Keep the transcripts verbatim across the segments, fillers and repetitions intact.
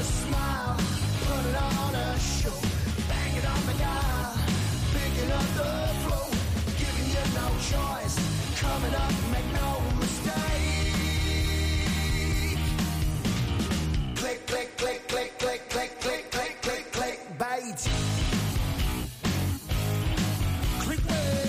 a smile, putting on a show, banging on the dial, picking up the flow, giving you no choice, coming up, make no mistake. Click, click, click, click, click, click, click, click, click, click, bait. Click, bait.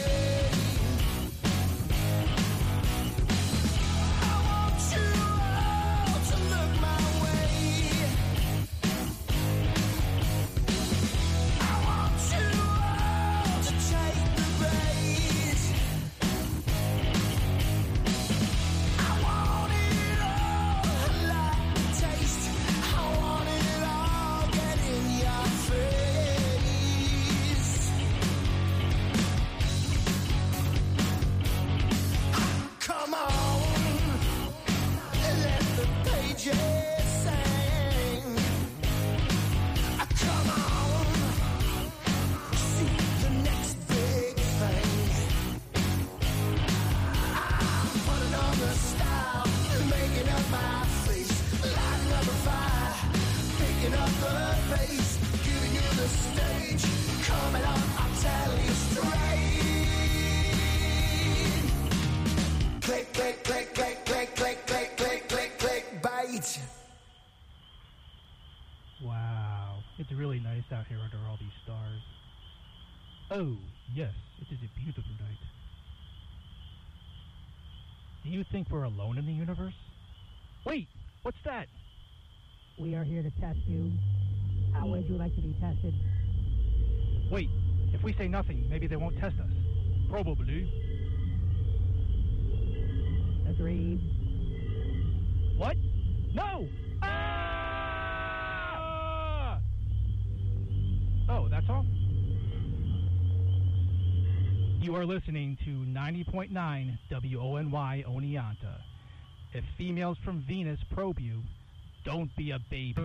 Wow, it's really nice out here under all these stars. Oh, yes, it is a beautiful night. Do you think we're alone in the universe? Wait, what's that? We are here to test you. How would you like to be tested? Wait, if we say nothing, maybe they won't test us. Probably. Agreed. What? No! Ah! Oh, that's all? You are listening to ninety point nine W O N Y Oneonta. If females from Venus probe you, don't be a baby.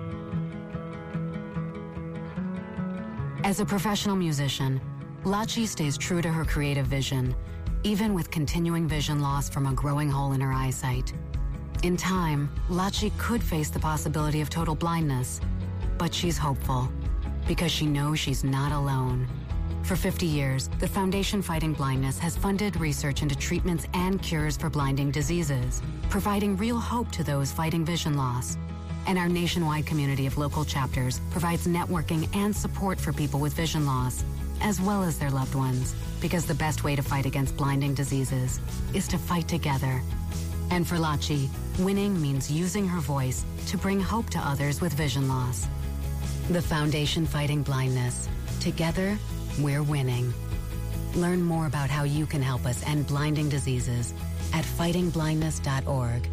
As a professional musician, Lachi stays true to her creative vision, even with continuing vision loss from a growing hole in her eyesight. In time, Lachi could face the possibility of total blindness, but she's hopeful because she knows she's not alone. For fifty years, the Foundation Fighting Blindness has funded research into treatments and cures for blinding diseases, providing real hope to those fighting vision loss. And our nationwide community of local chapters provides networking and support for people with vision loss, as well as their loved ones, because the best way to fight against blinding diseases is to fight together. And for Lachi, winning means using her voice to bring hope to others with vision loss. The Foundation Fighting Blindness. Together, we're winning. Learn more about how you can help us end blinding diseases at fighting blindness dot org.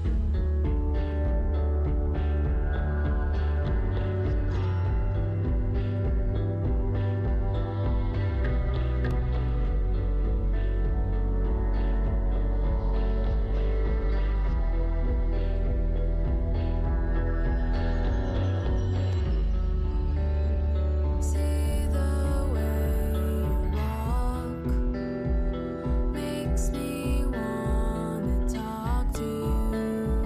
Makes me wanna talk to you.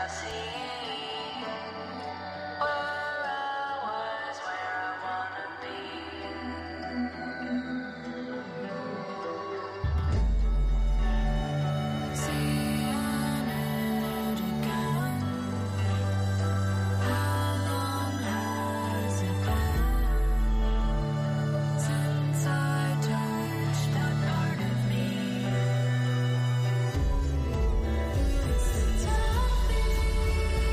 It's tough.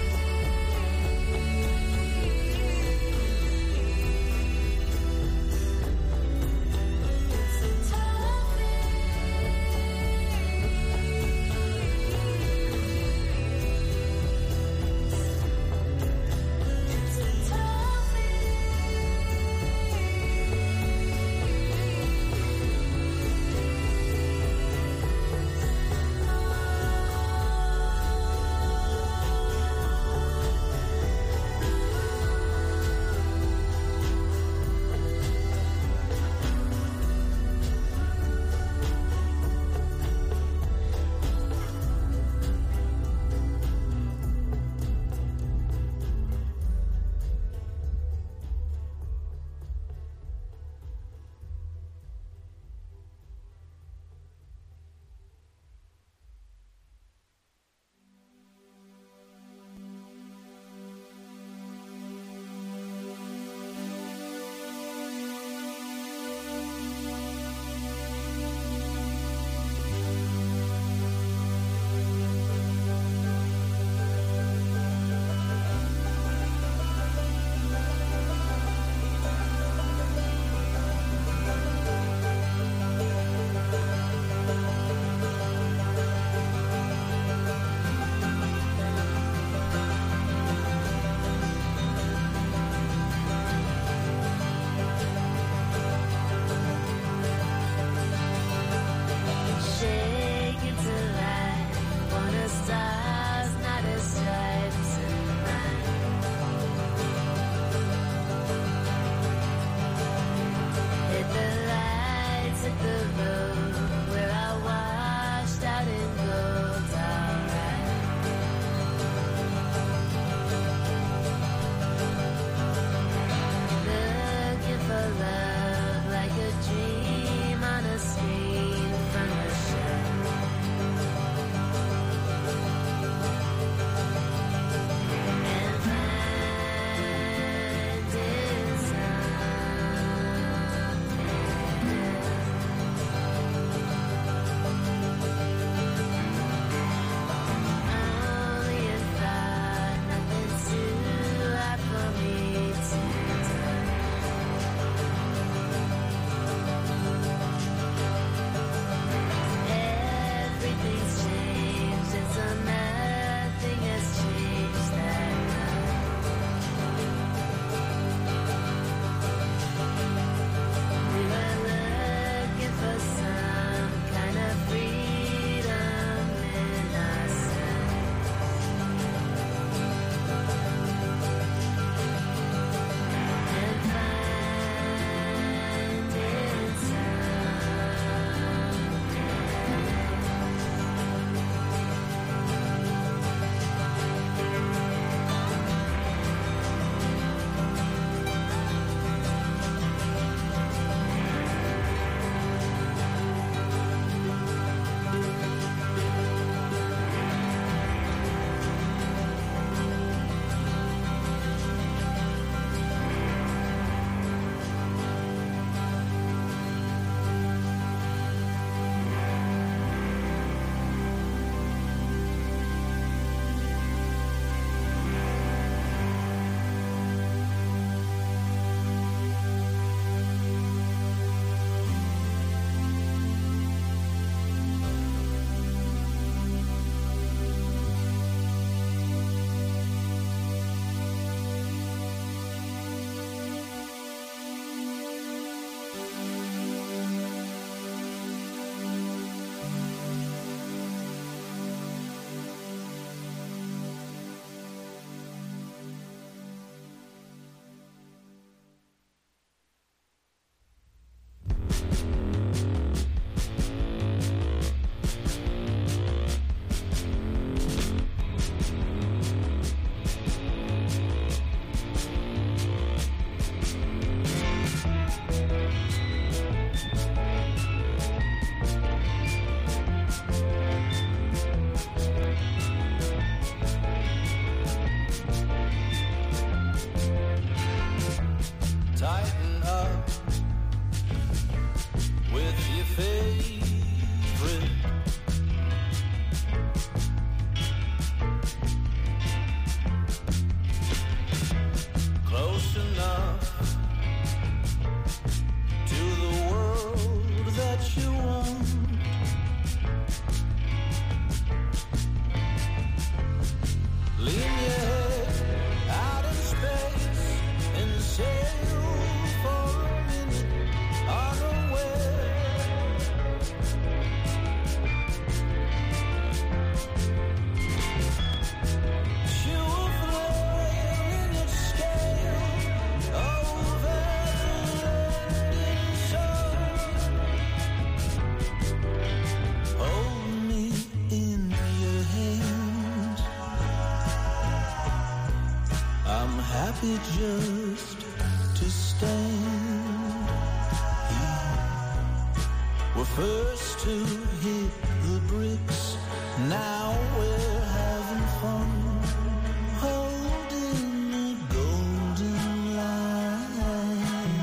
Just to stand here. We're first to hit the bricks, now we're having fun, holding the golden line.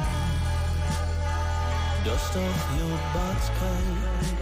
Dust off your box kite.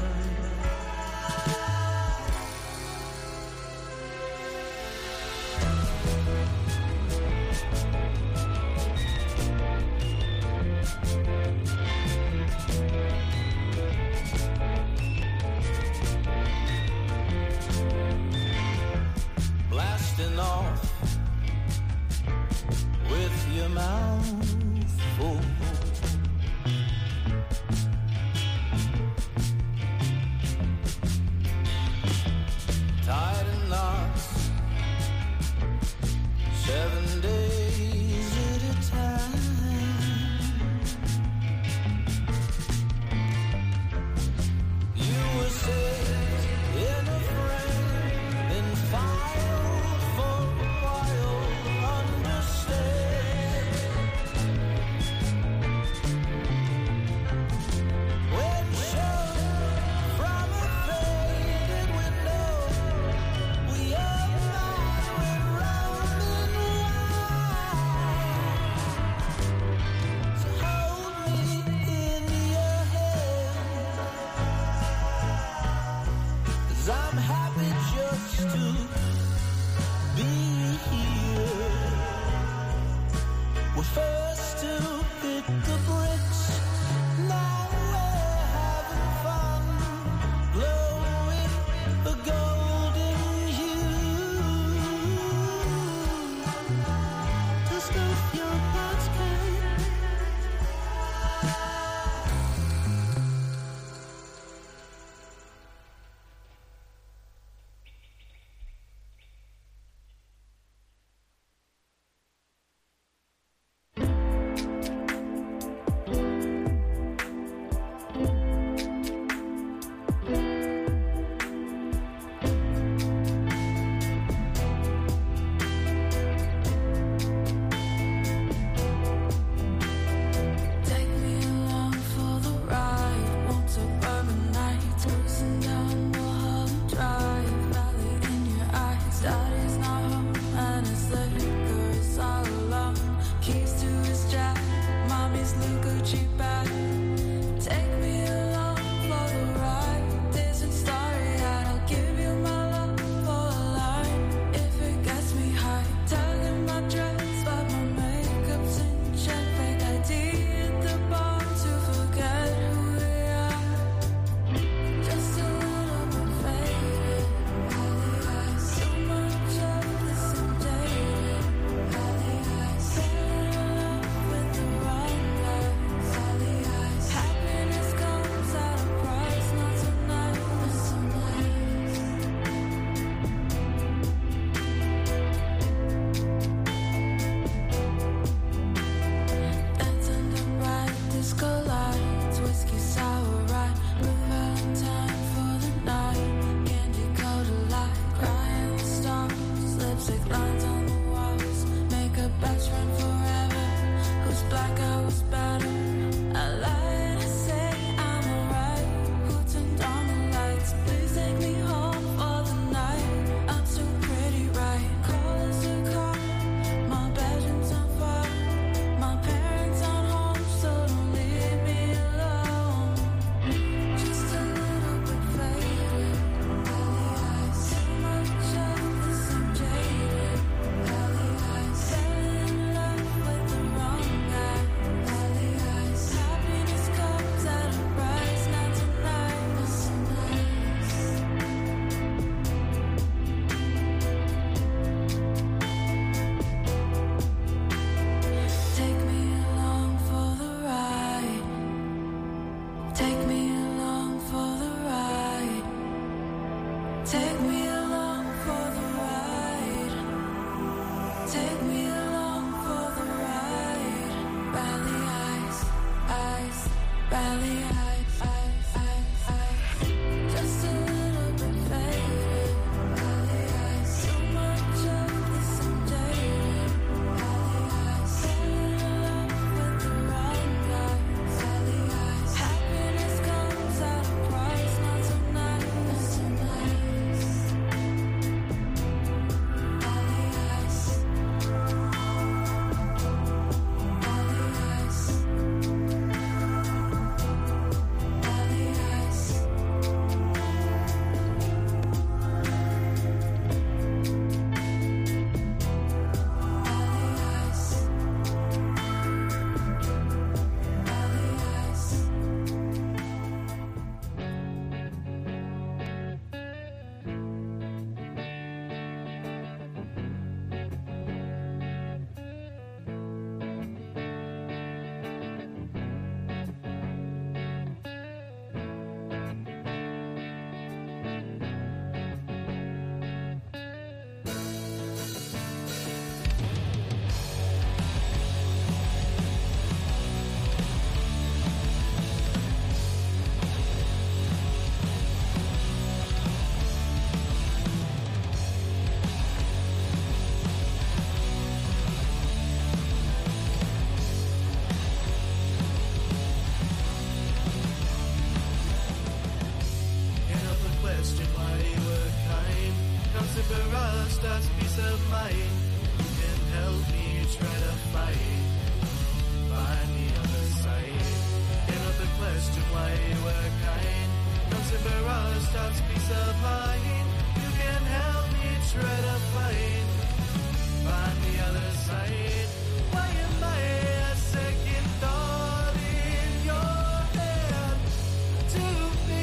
God's peace of mind. You can help me try to fight. Find the other side. Another question why you were kind. Nothing but us, God's peace of mind. You can help me try to fight. Find the other side. Why am I a second thought in your head? To be,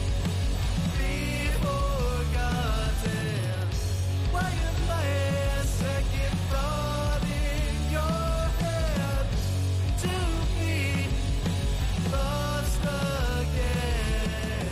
be forgotten. Why am I a second thought in your head? To be lost again.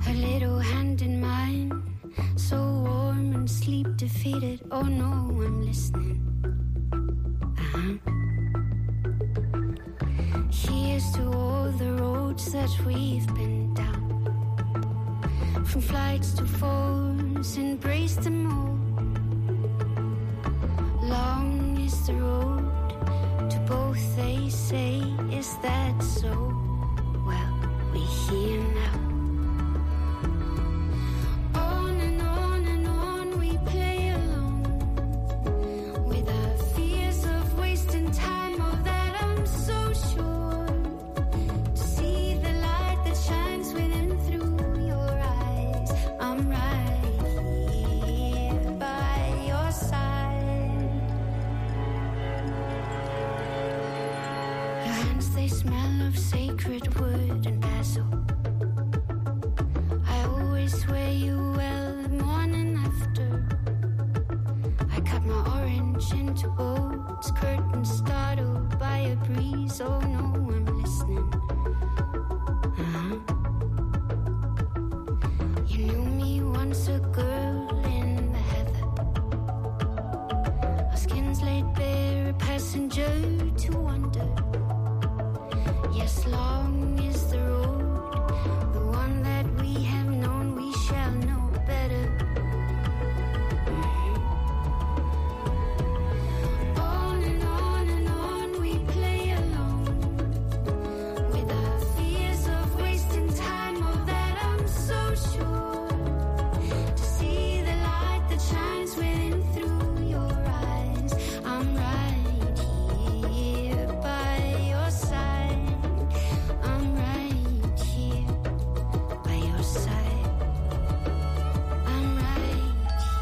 Her little hand in mine, so warm and sleep defeated. Oh no, I'm listening. Uh-huh. Here's to all the roads that we've been down, from flights to falls, embrace them all. Long is the road to both, they say. Is that so? Well, we're here now. On and on and on we play along, with our fears of wasting time. Of that I'm so sure. To see the light that shines within through your eyes, I'm right here by your side. Your hands, they smell of sacred wood and basil. I always swear you well the morning after. I cut my orange into boats, curtains startled by a breeze. Oh no, I'm listening. Uh-huh. You knew me once, a girl in the heather. Our skins laid bare, a passenger to wonder. Yes, long is the road, the one that we have known, we shall know better. On and on and on we play along, with our fears of wasting time. Of that I'm so sure. To see the light that shines within through your eyes, I'm right here by your side. I'm right here by your side. I'm right here.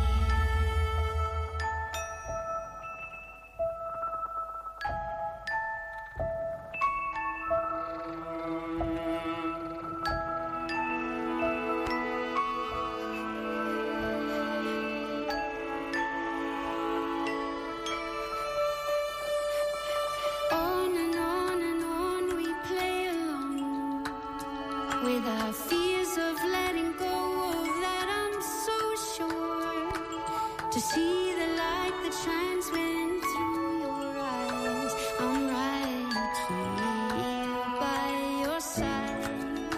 On and on and on we play along, with our fears of letting go. Of that I'm so sure. To see the light that shines within through your eyes, I'm right here by your side.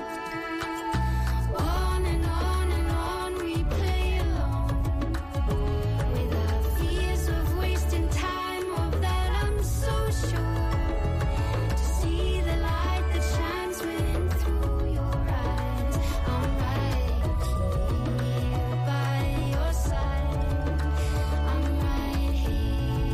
On and on and on we play along, with our fears of wasting time. Of that I'm so sure. To see the light that shines within through your eyes, I'm right here by your side. I'm right here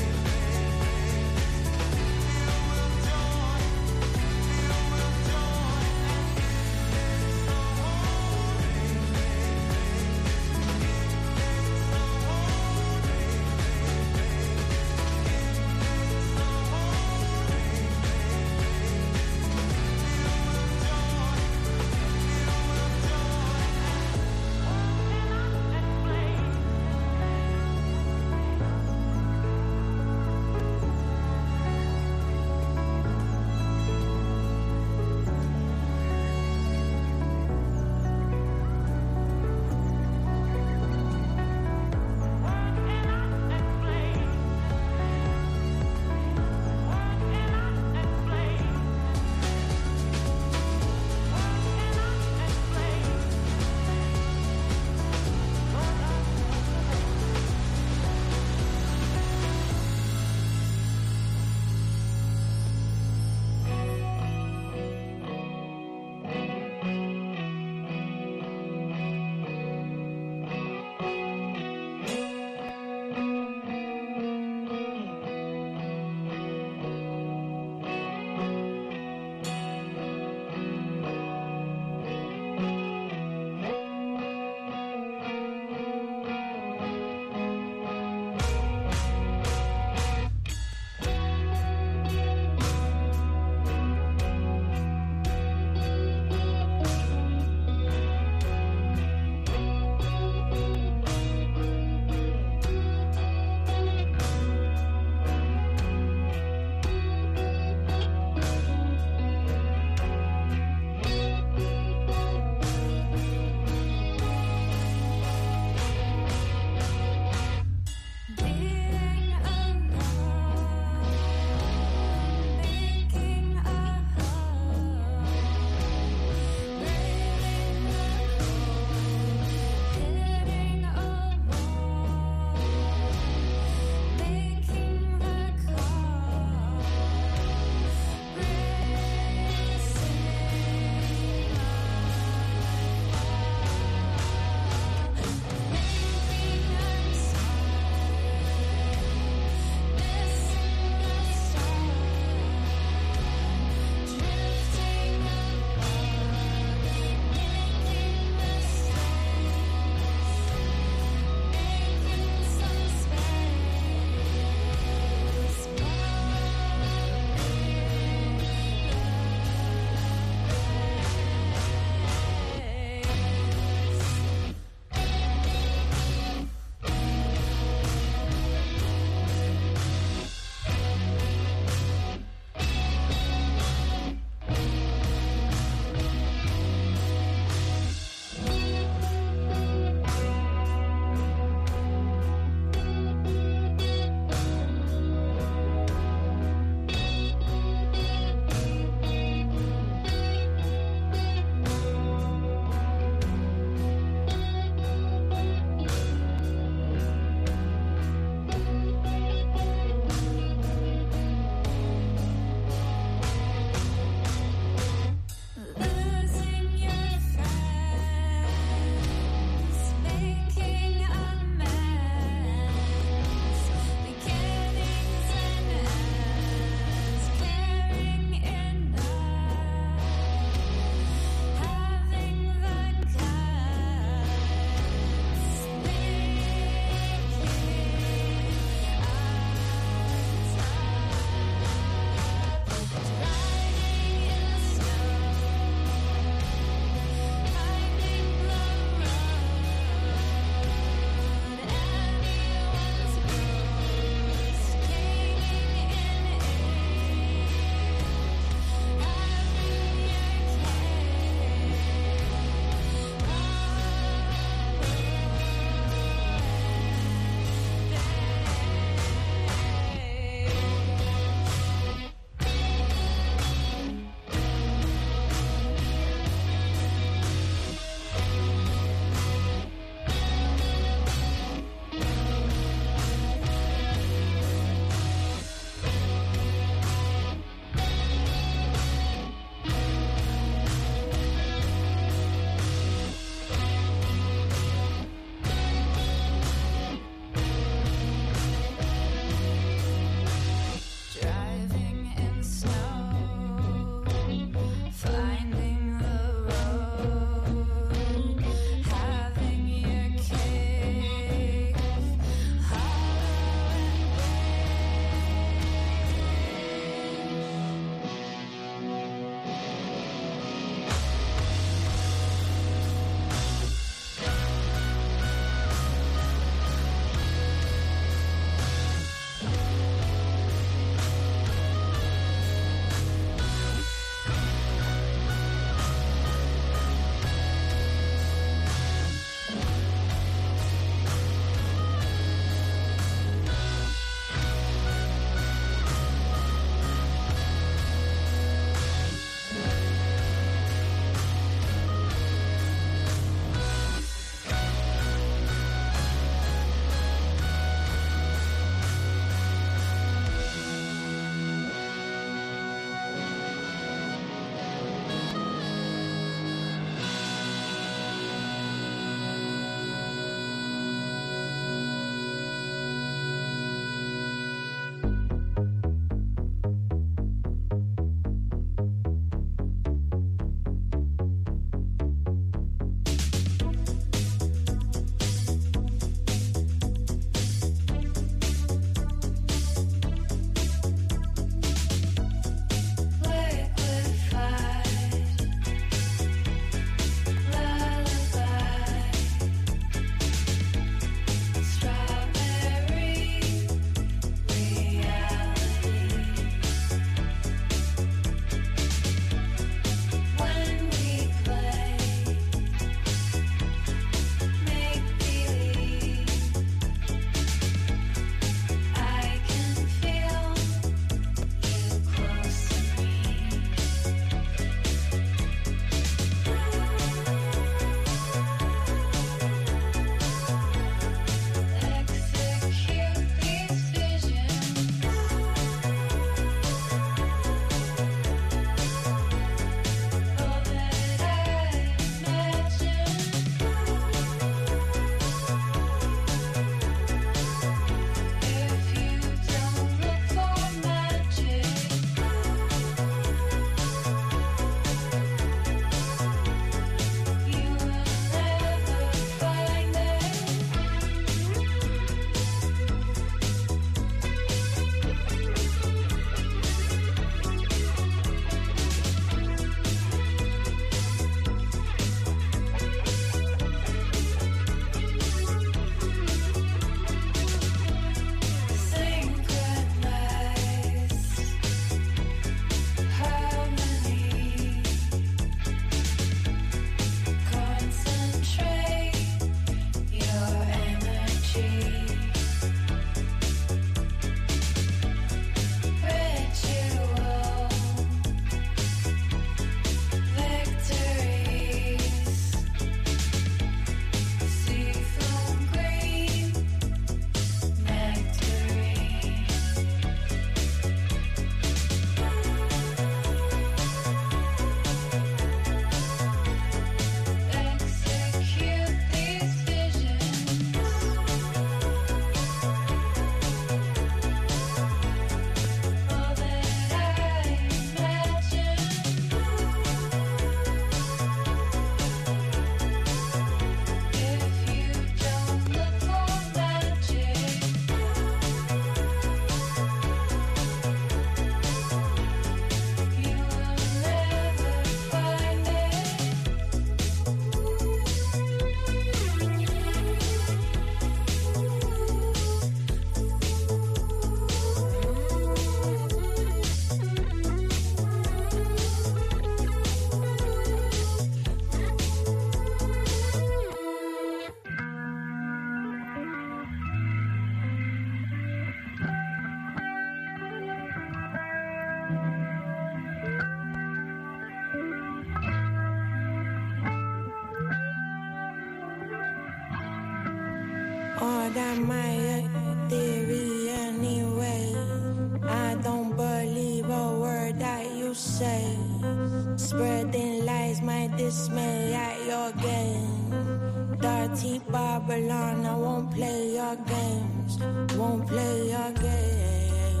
that my theory anyway. I don't believe a word that you say. Spreading lies, my dismay at your game. Dirty Babylon, I won't play your games. Won't play your game.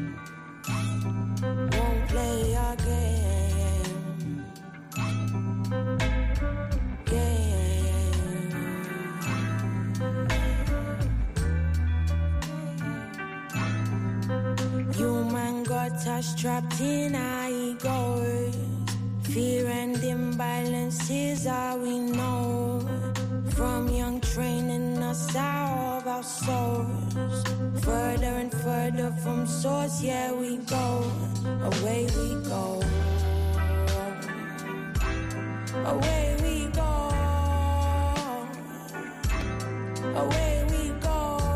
Won't play your game. Game. Human got us trapped in our egos. Fear and imbalance is all we know. From young training us out of our souls. Further and further from source, yeah we go. Away we go. Away we go. Away we go.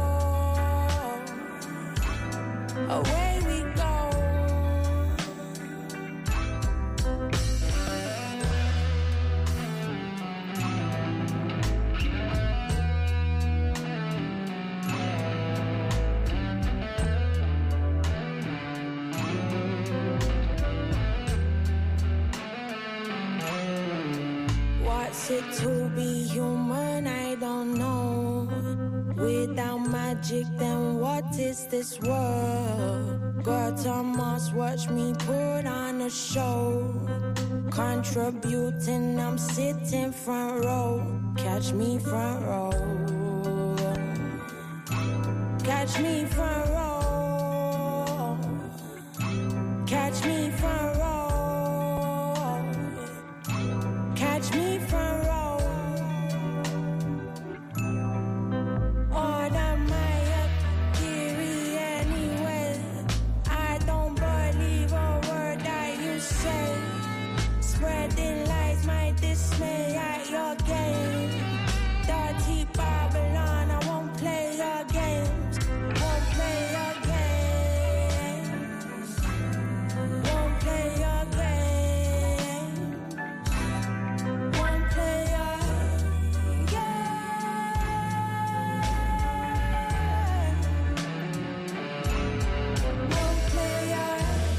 Away we go. What's it to be human? I don't know. Without magic, then what is this world? God Thomas, watch me put on a show. Contributing, I'm sitting front row. Catch me front row. Catch me front row. Catch me front row. Catch me front row. All that my theory anyway. I don't believe a word that you say. Spreading lies, my dismay at your game. Dirty Babylon, I won't play your games. Won't play your games. Won't play your games. Won't play your game. Won't play your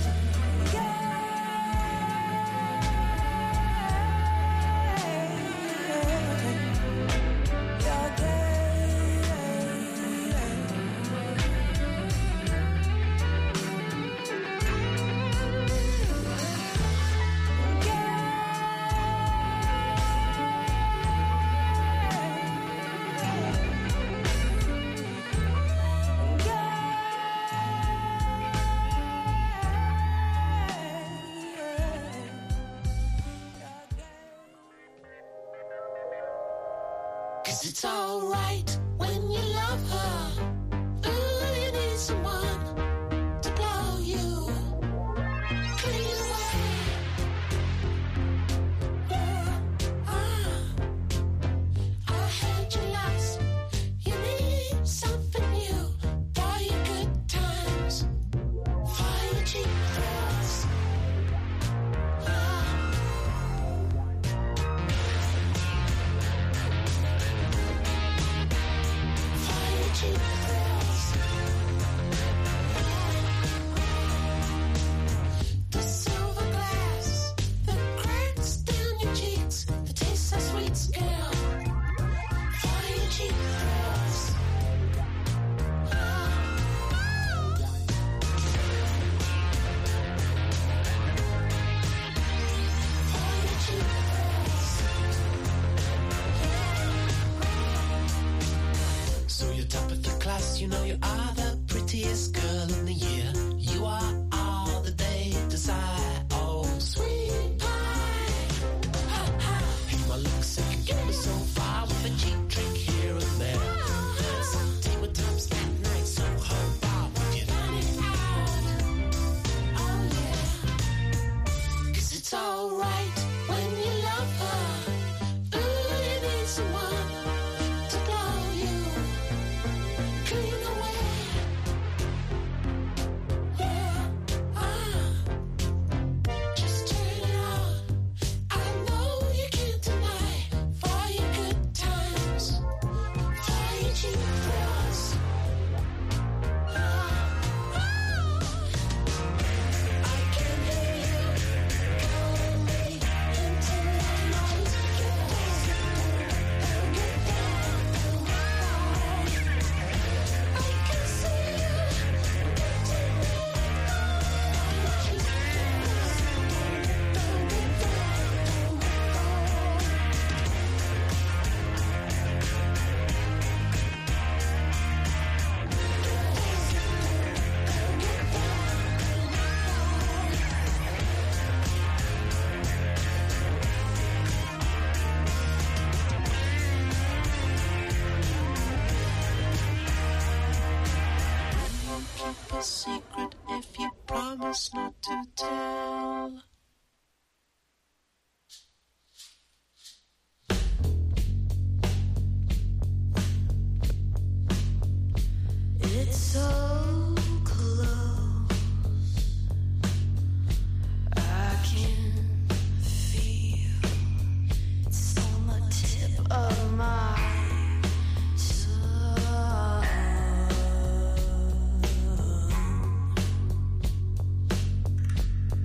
Cause it's alright when you love her. Ooh, you need someone to blow you clean away. Yeah, ah. I heard you lost. You need something new for your good times, for your cheap thrills. Ah. For your cheap thrills. best not to tell. It's so close, I can feel it's on the tip of my tongue.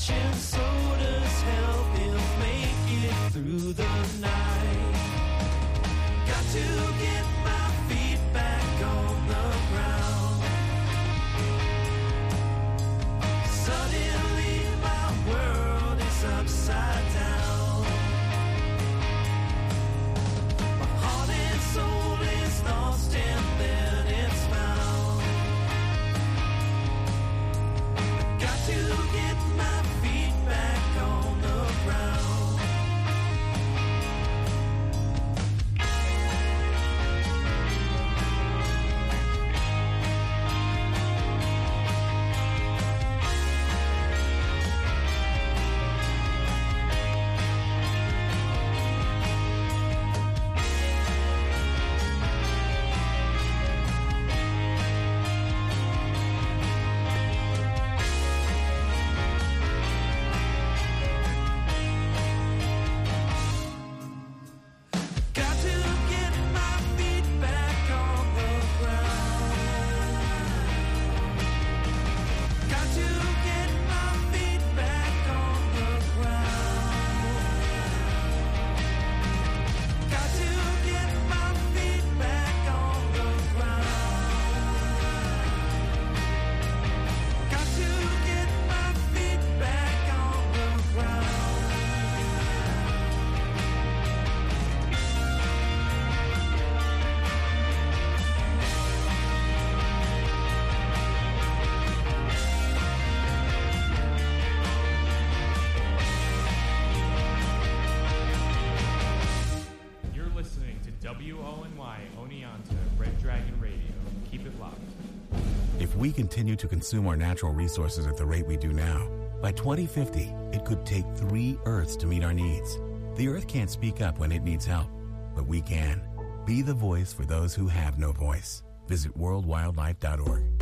refreshing sodas help him make it through the night. Got to get my feet back on the ground. Suddenly my world is upside down. My heart and soul is lost and then it's found. Got to get my feet back on the ground. Got to get my feet back on the ground. Got to get my feet back on the ground. Got to get my feet back on the ground. Got to get my feet back on the ground. You're listening to W O N Y Oneonta Red Dragon Radio. Keep it locked. If we continue to consume our natural resources at the rate we do now, by twenty fifty, it could take three Earths to meet our needs. The Earth can't speak up when it needs help, but we can. Be the voice for those who have no voice. Visit world wildlife dot org.